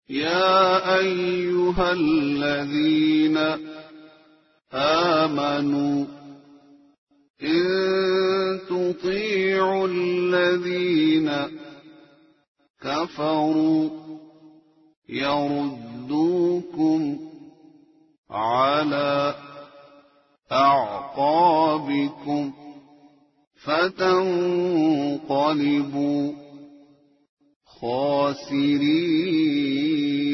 يا أيها الذين آمنوا إن تطيعوا الذين كفروا يردوكم على أعقابكم فتنقلبوا خاسرين.